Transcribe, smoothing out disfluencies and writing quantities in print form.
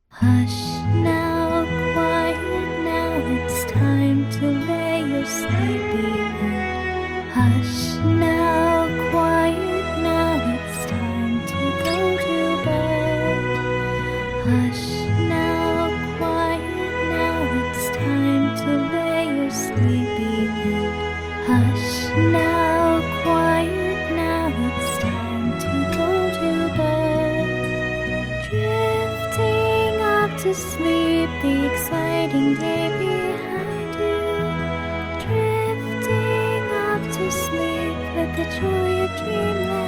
Hush now, quiet now, it's time to lay your sleepy head. Hush now, quiet now, it's time to go to bed. Hush now, quiet now, it's time to lay your sleepy head. Hush now, quiet now, it's time to go to bed. Drifting off to sleep, the exciting day behind you. Drifting off to sleep, let the joy of dreamland